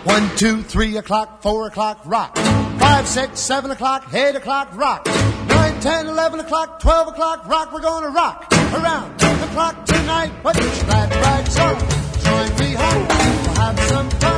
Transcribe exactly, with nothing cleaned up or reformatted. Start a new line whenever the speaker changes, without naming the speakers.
One, two, three o'clock, four o'clock, rock. Five, six, seven o'clock, eight o'clock, rock. Nine, ten, eleven o'clock, twelve o'clock, rock. We're gonna rock around the clock tonight. Put your glad rags on, join me home, we'll have some fun.